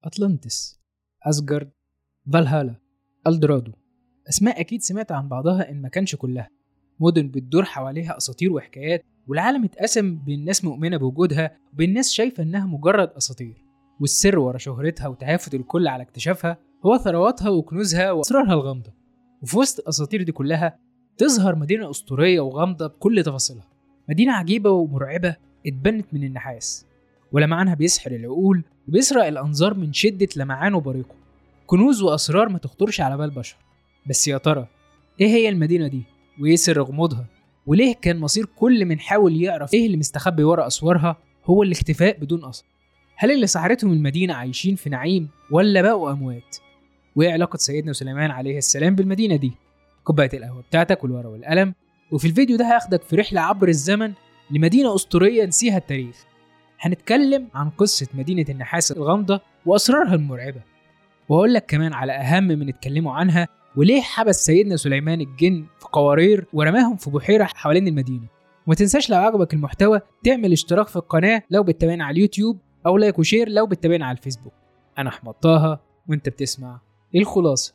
أطلانتس، أسجارد، فالهالا، ألدرادو. أسماء أكيد سمعت عن بعضها إن ما كانش كلها. مدن بتدور حواليها أساطير وحكايات، والعالم اتقسم بين ناس مؤمنة بوجودها وبين ناس شايفة إنها مجرد أساطير. والسر ورا شهرتها وتهافت الكل على اكتشافها هو ثرواتها وكنوزها وأسرارها الغامضة. وفي وسط الأساطير دي كلها تظهر مدينة أسطورية وغامضة بكل تفاصيلها. مدينة عجيبة ومرعبة اتبنت من النحاس، ولمعانها بيسحر العقول وبيسرق الأنظار من شدة لمعان وبريقه. كنوز وأسرار ما تخطرش على بال بشر. بس يا ترى إيه هي المدينة دي؟ وإيه سر غموضها؟ وليه كان مصير كل من حاول يعرف إيه اللي مستخبي ورا أسوارها هو الاختفاء بدون أثر؟ هل اللي سحرتهم المدينة عايشين في نعيم ولا بقوا أموات؟ وإيه علاقة سيدنا سليمان عليه السلام بالمدينة دي؟ كوباية القهوة بتاعتك والورقة والقلم، وفي الفيديو ده هاخدك في رحلة عبر الزمن لمدينة أسطورية نسيها التاريخ. هنتكلم عن قصة مدينة النحاس الغامضة وأسرارها المرعبة، وهقول لك كمان على أهم من اتكلموا عنها وليه حبس سيدنا سليمان الجن في قوارير ورماهم في بحيرة حوالين المدينة. وما تنساش لو عجبك المحتوى تعمل اشتراك في القناة لو بتتابعنا على اليوتيوب، أو لايك وشير لو بتتابعنا على الفيسبوك. أنا أحمد طه وأنت بتسمع الخلاصة.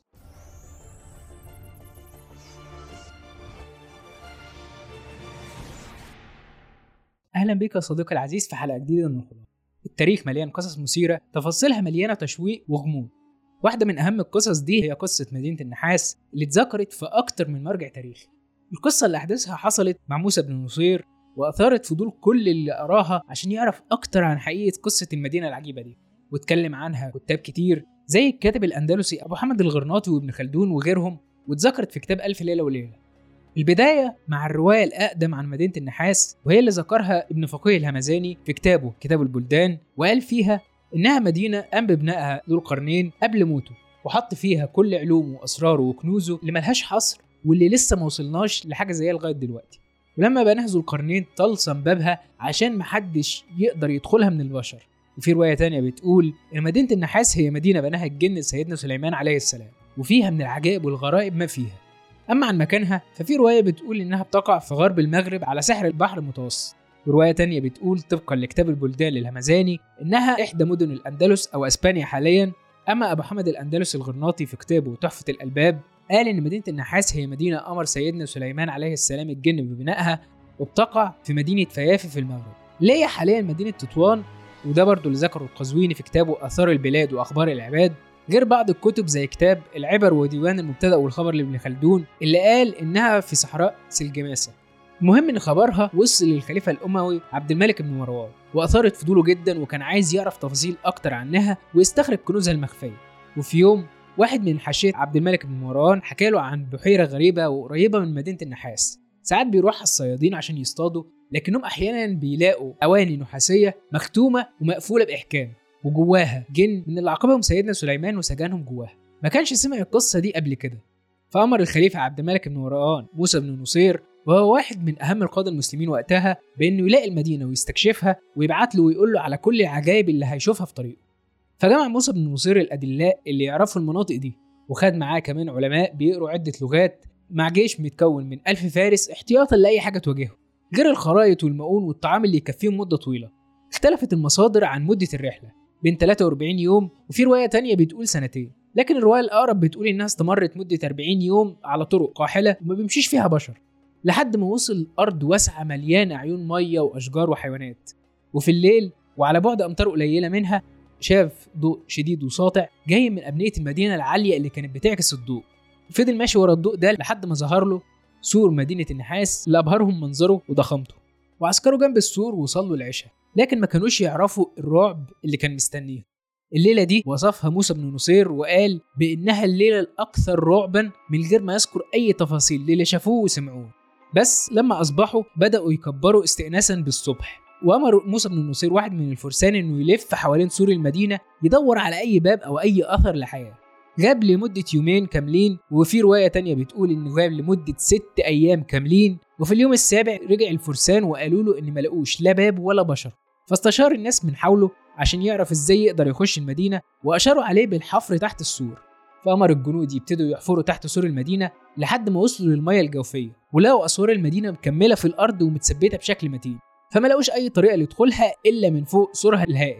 أهلا بك يا صديقي العزيز في حلقة جديدة من الخلاصة. التاريخ مليان قصص مثيرة تفاصيلها مليانة تشويق وغموض. واحدة من أهم القصص دي هي قصة مدينة النحاس اللي اتذكرت في أكتر من مرجع تاريخي. القصة اللي أحداثها حصلت مع موسى بن نصير، وأثارت فضول كل اللي قراها عشان يعرف أكتر عن حقيقة قصة المدينة العجيبة دي. واتكلم عنها كتاب كتير زي الكاتب الأندلسي أبو حامد الغرناطي وابن خلدون وغيرهم، واتذكرت في كتاب ألف ليلة وليلة. البداية مع الرواية الأقدم عن مدينة النحاس، وهي اللي ذكرها ابن فقيه الهمذاني في كتابه كتاب البلدان، وقال فيها إنها مدينة قام ببنائها ذو القرنين قبل موته، وحط فيها كل علومه وأسراره وكنوزه اللي ملهاش حصر واللي لسه ما وصلناش لحاجة زيها لغاية دلوقتي. ولما بناها ذو القرنين طلسم بابها عشان محدش يقدر يدخلها من البشر. وفي رواية تانية بتقول إن مدينة النحاس هي مدينة بناها الجن سيدنا سليمان عليه السلام، وفيها من العجائب والغرائب ما فيها. أما عن مكانها ففي رواية بتقول إنها بتقع في غرب المغرب على ساحل البحر المتوسط، ورواية تانية بتقول طبقا لكتاب البلدان للهمذاني إنها إحدى مدن الأندلس أو أسبانيا حاليا. أما أبو حامد الأندلسي الغرناطي في كتابه تحفة الألباب قال إن مدينة النحاس هي مدينة أمر سيدنا سليمان عليه السلام الجن ببنائها، وبتقع في مدينة فيافي في المغرب اللي هي حاليا مدينة تطوان. وده برضو اللي ذكره القزويني في كتابه آثار البلاد وأخبار العباد، غير بعض الكتب زي كتاب العبر وديوان المبتدأ والخبر لابن خلدون اللي قال إنها في صحراء سلجماسة. المهم إن خبرها وصل للخليفة الأموي عبد الملك بن مروان، وأثارت فضوله جدا وكان عايز يعرف تفاصيل أكتر عنها ويستخرج كنوزها المخفية. وفي يوم واحد من حاشية عبد الملك بن مروان حكى له عن بحيرة غريبة وقريبة من مدينة النحاس. ساعات بيروح الصيادين عشان يصطادوا، لكنهم أحيانا بيلاقوا أواني نحاسية مختومة ومقفولة بإحكام، وجواها جن من اللي عاقبهم سيدنا سليمان وسجنهم جواها. ما كانش سمع القصة دي قبل كده، فأمر الخليفة عبد الملك بن مروان موسى بن نصير، وهو واحد من أهم القادة المسلمين وقتها، بأنه يلاقي المدينة ويستكشفها ويبعت له ويقول له على كل العجائب اللي هيشوفها في طريقه. فجمع موسى بن نصير الأدلاء اللي يعرفوا المناطق دي، وخد معاه كمان علماء بيقروا عدة لغات، مع جيش متكون من 1000 فارس احتياطا لأي حاجة تواجهه، غير الخرائط والمؤون والطعام اللي يكفيهم مدة طويلة. اختلفت المصادر عن مدة الرحلة بين 43 يوم، وفي رواية تانية بتقول سنتين، لكن الرواية الأقرب بتقول إنها استمرت مدة 40 يوم على طرق قاحلة وما بيمشيش فيها بشر، لحد ما وصل الأرض واسعة مليانة عيون مية وأشجار وحيوانات. وفي الليل وعلى بعد أمتار قليلة منها شاف ضوء شديد وساطع جاي من أبنية المدينة العالية اللي كانت بتعكس الضوء. فضل ماشي ورا الضوء ده لحد ما ظهر له سور مدينة النحاس اللي أبهرهم منظره وضخامته، وعسكروا جنب السور وصلوا العشاء، لكن ما كانوش يعرفوا الرعب اللي كان مستنيه. الليلة دي وصفها موسى بن نصير وقال بإنها الليلة الأكثر رعبا، من غير ما يذكر أي تفاصيل للي شافوه وسمعوه. بس لما أصبحوا بدأوا يكبروا استئناسا بالصبح، وأمر موسى بن نصير واحد من الفرسان إنه يلف حوالين سور المدينة يدور على أي باب أو أي أثر لحياة. غاب لمدة يومين كاملين، وفي رواية تانية بتقول إنه غاب لمدة 6 أيام كاملين، وفي اليوم السابع رجع الفرسان وقالوا له إن ملقوش لا باب ولا بشر. فاستشار الناس من حوله عشان يعرف إزاي يقدر يخش المدينة، وأشاروا عليه بالحفر تحت السور. فأمر الجنود يبتدوا يحفروا تحت سور المدينة لحد ما وصلوا للمياه الجوفية، ولقوا أسوار المدينة مكملة في الأرض ومتثبتة بشكل متين، فما لقوش أي طريقة لدخولها إلا من فوق سورها الهائل.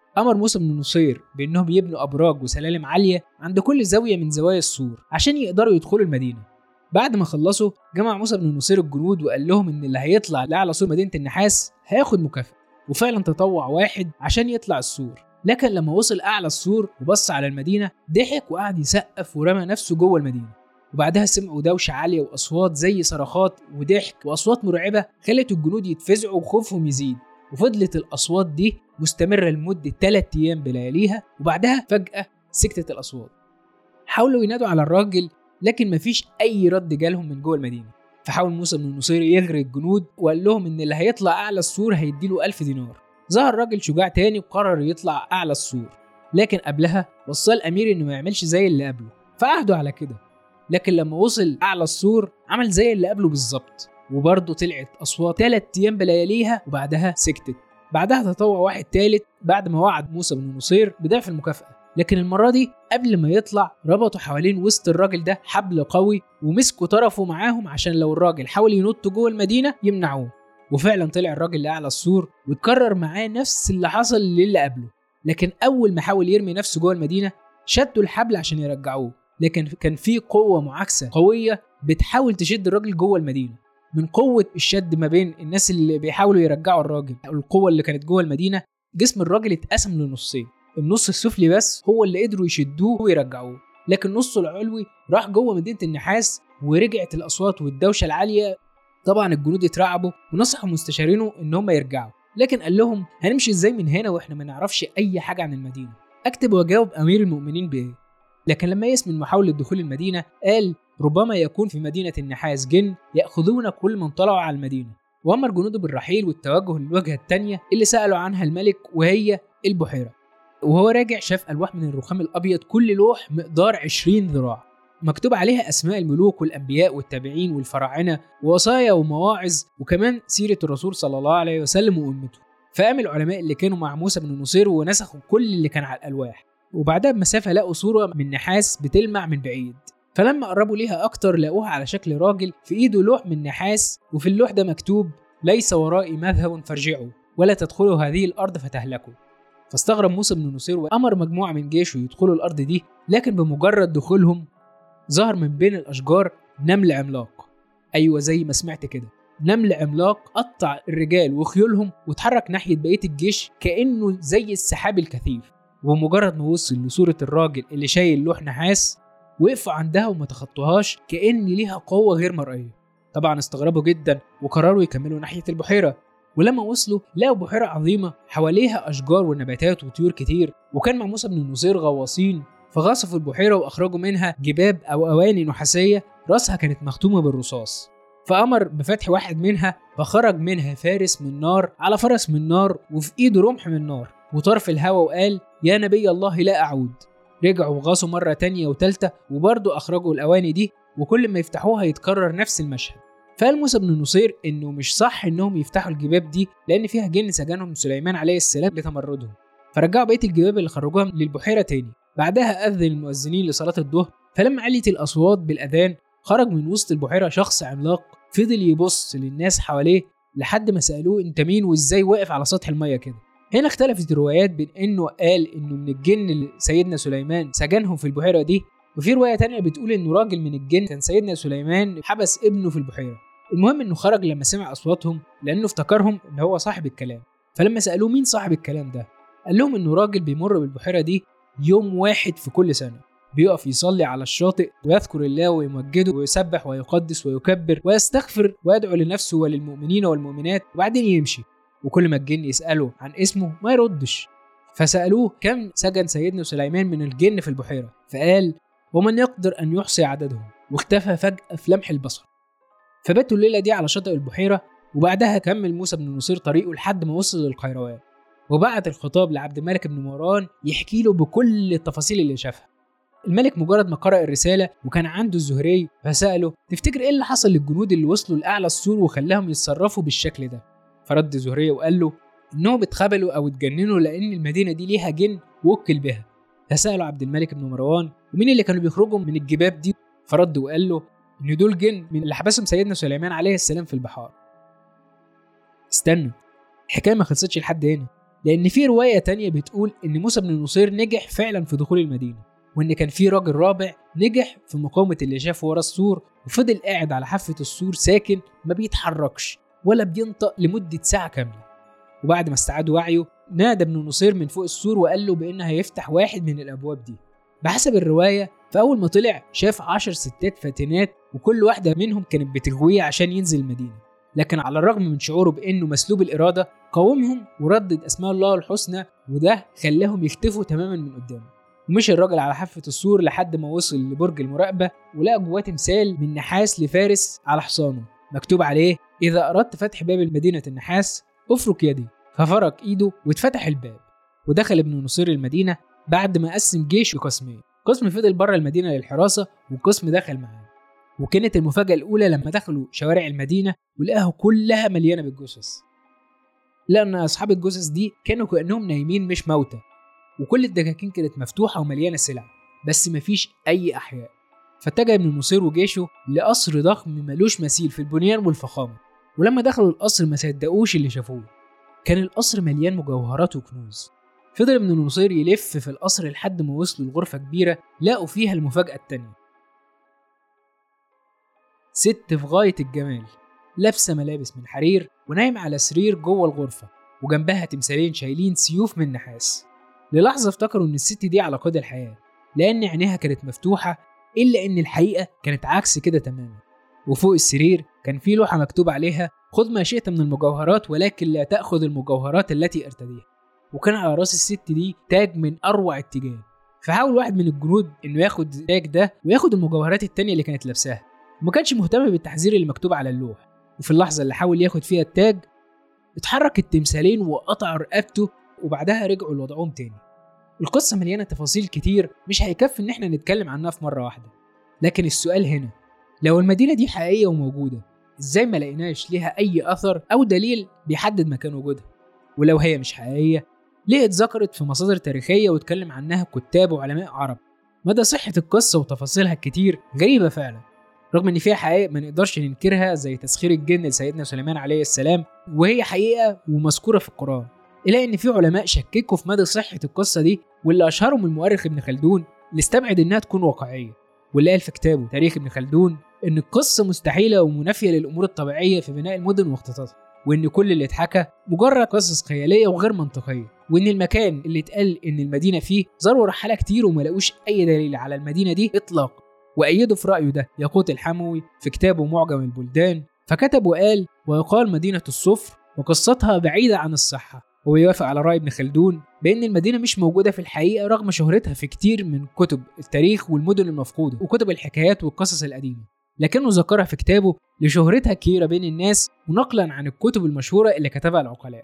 أمر موسى بن نصير بأنهم يبنوا أبراج وسلالم عالية عند كل زاوية من زوايا السور عشان يقدروا يدخلوا المدينة. بعد ما خلصوا جمع موسى بن نصير الجنود وقال لهم إن اللي هيطلع لأعلى سور مدينة النحاس هياخد مكافأة، وفعلا تطوع واحد عشان يطلع السور. لكن لما وصل أعلى السور وبص على المدينة ضحك وقعد يسقف ورمى نفسه جوه المدينة. وبعدها سمعوا دوشة عالية وأصوات زي صرخات وضحك وأصوات مرعبة خلت الجنود يتفزعوا وخوفهم يزيد. وفضلت الأصوات دي مستمرة لمدة 3 أيام بلياليها، وبعدها فجأة سكتت الأصوات. حاولوا ينادوا على الراجل لكن مفيش أي رد جالهم من جوه المدينة. فحاول موسى بن نصير يغري الجنود وقال لهم إن اللي هيطلع أعلى السور هيديله 1000 دينار. ظهر راجل شجاع تاني وقرر يطلع أعلى السور، لكن قبلها وصى الأمير إنه ما يعملش زي اللي قبله، فعهدوا على كده. لكن لما وصل أعلى السور عمل زي اللي قبله بالظبط، وبرضه طلعت أصوات 3 أيام بلياليها وبعدها سكتت. بعدها تطوع واحد تالت بعد ما وعد موسى بن نصير بضعف المكافأة، لكن المرة دي قبل ما يطلع ربطوا حوالين وسط الراجل ده حبل قوي ومسكوا طرفه معاهم عشان لو الراجل حاول ينط جوه المدينة يمنعوه. وفعلا طلع الراجل لأعلى السور واتكرر معاه نفس اللي حصل للي قبله. لكن أول ما حاول يرمي نفسه جوه المدينة شدوا الحبل عشان يرجعوه، لكن كان في قوة معاكسة قوية بتحاول تشد الراجل جوه المدينة. من قوة الشد ما بين الناس اللي بيحاولوا يرجعوا الراجل والقوة اللي كانت جوه المدينة، جسم الراجل اتقسم لنصين. النص السفلي بس هو اللي قدروا يشدوه ويرجعوه، لكن نصه العلوي راح جوه مدينة النحاس. ورجعت الأصوات والدوشة العالية. طبعا الجنود اترعبوا ونصحوا مستشارينه ان هم يرجعوا، لكن قال لهم هنمشي ازاي من هنا واحنا ما نعرفش اي حاجة عن المدينة؟ اكتب واجاوب امير المؤمنين بايه؟ لكن لما يسمع محاولة دخول المدينة قال ربما يكون في مدينة النحاس جن يأخذون كل من طلعوا على المدينة. وأمر جنوده بالرحيل والتوجه للوجهة التانية اللي سألوا عنها الملك وهي البحيرة. وهو راجع شاف ألواح من الرخام الأبيض كل لوح مقدار 20 ذراع مكتوب عليها أسماء الملوك والأنبياء والتابعين والفراعنة ووصايا ومواعظ وكمان سيرة الرسول صلى الله عليه وسلم وأمته. فقام العلماء اللي كانوا مع موسى بن نصير ونسخوا كل اللي كان على الألواح، وبعدها بمسافة لقوا صورة من نحاس بتلمع من بعيد. فلما قربوا ليها أكتر لقوها على شكل راجل في إيده لوح من نحاس، وفي اللوح ده مكتوب ليس ورائي مذهب فارجعوا ولا تدخلوا هذه الأرض فتهلكوا. فاستغرب موسى بن نصير وأمر مجموعة من جيشه يدخلوا الأرض دي، لكن بمجرد دخولهم ظهر من بين الأشجار نمل عملاق. أيوة زي ما سمعت كده، نمل عملاق قطع الرجال وخيولهم وتحرك ناحية بقية الجيش كأنه زي السحاب الكثيف. ومجرد ما وصل لصورة الراجل اللي شايل لوح نحاس وقفوا عندها وما تخطوهاش كأن ليها قوة غير مرئية. طبعا استغربوا جدا وقرروا يكملوا ناحية البحيرة. ولما وصلوا لقوا بحيرة عظيمة حواليها أشجار ونباتات وطيور كتير، وكان مع موسى بن نصير غواصين فغصفوا البحيرة وأخرجوا منها جباب أو أواني نحاسية رأسها كانت مختومة بالرصاص. فأمر بفتح واحد منها فخرج منها فارس من نار على فرس من نار وفي إيده رمح من نار وطرف الهواء، وقال يا نبي الله لا أعود. رجعوا وغاصوا مرة تانية وتالتة وبرضه أخرجوا الأواني دي، وكل ما يفتحوها يتكرر نفس المشهد. فقال موسى بن نصير إنه مش صح إنهم يفتحوا الجباب دي لأن فيها جن سجنهم سليمان عليه السلام لتمردهم. فرجعوا بقية الجباب اللي خرجوها للبحيرة تاني. بعدها أذن المؤذنين لصلاة الظهر، فلما علت الأصوات بالأذان خرج من وسط البحيرة شخص عملاق فضل يبص للناس حواليه لحد ما سألوه أنت مين وإزاي واقف على سطح المية كده. هنا اختلفت الروايات بين إنه قال إنه من الجن اللي سيدنا سليمان سجنهم في البحيرة دي، وفي رواية تانية بتقول إنه راجل من الجن كان سيدنا سليمان حبس ابنه في البحيرة. المهم إنه خرج لما سمع أصواتهم لأنه افتكرهم إن هو صاحب الكلام. فلما سألوه مين صاحب الكلام ده قال لهم إنه راجل بيمر بالبحيرة دي يوم واحد في كل سنة، بيقف يصلي على الشاطئ ويذكر الله ويمجده ويسبح ويقدس ويكبر ويستغفر ويدعو لنفسه وللمؤمنين والمؤمنات وبعدين يمشي. وكل ما الجن يسأله عن اسمه ما يردش. فسألوه كم سجن سيدنا سليمان من الجن في البحيرة، فقال ومن يقدر أن يحصي عددهم، واختفى فجأة في لمح البصر. فباتوا الليلة دي على شاطئ البحيرة، وبعدها كمل موسى بن نصير طريقه لحد ما وصل للقيروان، وبعت الخطاب لعبد الملك بن مروان يحكي له بكل التفاصيل اللي شافها. الملك مجرد ما قرأ الرسالة وكان عنده الزهري فسأله تفتكر ايه اللي حصل للجنود اللي وصلوا لأعلى السور وخلاهم يتصرفوا بالشكل ده؟ فرد الزهري وقال له انهم اتخبلوا او اتجننوا لان المدينة دي ليها جن ووكل بها. فسأله عبد الملك بن مروان ومين اللي كانوا بيخرجوا من الجباب دي؟ فرد وقال له ان دول جن من اللي حبسهم سيدنا سليمان عليه السلام في البحار. استنى، الحكاية ما خلصتش لحد هنا. لأن في رواية تانية بتقول إن موسى بن النصير نجح فعلا في دخول المدينة، وإن كان في راجل رابع نجح في مقاومة اللي شافه ورا السور، وفضل قاعد على حافة السور ساكن ما بيتحركش ولا بينطق لمدة ساعة كاملة. وبعد ما استعاد وعيه نادى ابن النصير من فوق السور وقال له بأنه هيفتح واحد من الأبواب دي. بحسب الرواية فأول ما طلع شاف 10 ستات فاتنات، وكل واحدة منهم كانت بتغويه عشان ينزل المدينة، لكن على الرغم من شعوره بأنه مسلوب الإرادة قاومهم وردد أسماء الله الحسنى، وده خلاهم يختفوا تماما من قدامه. ومشي الراجل على حافة السور لحد ما وصل لبرج المراقبة، ولقى جواه تمثال من نحاس لفارس على حصانه مكتوب عليه: إذا أردت فتح باب المدينة النحاس افرك يدي. ففرك إيده واتفتح الباب، ودخل ابن النصير المدينة بعد ما قسم جيشه قسمين. قسم فضل بره المدينة للحراسة، وقسم دخل معاه. وكانت المفاجأة الأولى لما دخلوا شوارع المدينة ولقاها كلها مليانة بالجثث، لأن أصحاب الجثث دي كانوا كأنهم نايمين مش موتى، وكل الدكاكين كانت مفتوحة ومليانة سلع بس مفيش أي أحياء. فاتجه ابن النصير وجيشه لقصر ضخم ملوش مثيل في البنيان والفخامة. ولما دخلوا القصر ما صدقوش اللي شافوه، كان القصر مليان مجوهرات وكنوز. فضل ابن النصير يلف في القصر لحد ما وصلوا لغرفة كبيرة لقوا فيها المفاجأة التانية: ست في غاية الجمال لابسة ملابس من حرير ونايمة على سرير جوه الغرفة، وجنبها تمثالين شايلين سيوف من نحاس. للحظة افتكروا ان الست دي على قيد الحياة، لأن عينيها كانت مفتوحة، إلا إن الحقيقة كانت عكس كده تماما. وفوق السرير كان في لوحة مكتوب عليها: خذ ما شئت من المجوهرات ولكن لا تأخذ المجوهرات التي ارتديها. وكان على راس الست دي تاج من أروع التيجان. فحاول واحد من الجنود إنه ياخد التاج ده وياخد المجوهرات التانية اللي كانت لابساها، وما كانش مهتم بالتحذير اللي مكتوب على اللوح. وفي اللحظة اللي حاول ياخد فيها التاج اتحرك التمثالين وقطع رقبته، وبعدها رجعوا لوضعهم تاني. القصة مليانة تفاصيل كتير مش هيكفي إن احنا نتكلم عنها في مرة واحدة، لكن السؤال هنا: لو المدينة دي حقيقية وموجودة، ازاي ما لقيناش ليها أي أثر أو دليل بيحدد مكان وجودها؟ ولو هي مش حقيقية، ليه اتذكرت في مصادر تاريخية واتكلم عنها كتاب وعلماء عرب؟ مدى صحة القصة وتفاصيلها الكتير غريبة فعلا، رغم ان فيها حقائق ما نقدرش ننكرها زي تسخير الجن لسيدنا سليمان عليه السلام، وهي حقيقة ومذكورة في القرآن. إلا ان في علماء شككوا في مدى صحة القصة دي، واللي أشهرهم المؤرخ ابن خلدون اللي استبعد انها تكون واقعية، واللي قال في كتابه تاريخ ابن خلدون ان القصة مستحيلة ومنافية للأمور الطبيعية في بناء المدن واختطافها، وان كل اللي اتحكى مجرد قصص خيالية وغير منطقية، وان المكان اللي اتقال ان المدينة فيه زاروا رحالة كتير وما لقوش اي دليل على المدينة دي اطلاقا. وأيده في رأيه ده ياقوت الحموي في كتابه معجم البلدان، فكتب وقال: ويقال مدينة الصفر وقصتها بعيدة عن الصحة. ويوافق على رأي ابن خلدون بأن المدينة مش موجودة في الحقيقة رغم شهرتها في كتير من كتب التاريخ والمدن المفقودة وكتب الحكايات والقصص القديمة، لكنه ذكرها في كتابه لشهرتها كبيرة بين الناس ونقلا عن الكتب المشهورة اللي كتبها العقلاء.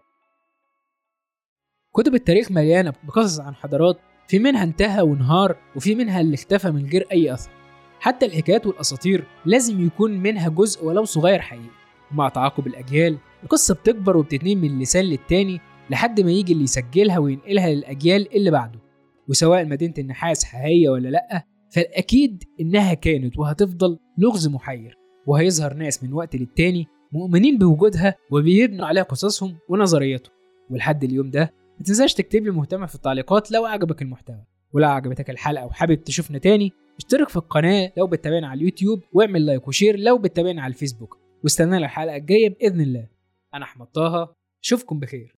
كتب التاريخ مليانة بقصص عن حضارات في منها انتهى وانهار، وفي منها اللي اختفى من غير أي أثر. حتى الحكايات والأساطير لازم يكون منها جزء ولو صغير حقيقي. ومع تعاقب الأجيال القصة بتكبر وبتتنقل من لسان للتاني لحد ما يجي اللي يسجلها وينقلها للأجيال اللي بعده. وسواء مدينة النحاس حقيقية ولا لأ، فالأكيد إنها كانت وهتفضل لغز محير، وهيظهر ناس من وقت للتاني مؤمنين بوجودها وبيبنوا عليها قصصهم ونظرياتهم. ولحد اليوم ده ما تنساش تكتب لي مهتم في التعليقات لو عجبك المحتوى، ولو عجبتك الحلقة وحابب تشوفنا تاني اشترك في القناة لو بتتابعنا على اليوتيوب، واعمل لايك وشير لو بتتابعنا على الفيسبوك، واستنى الحلقة الجاية بإذن الله. أنا أحمد طه، أشوفكم بخير.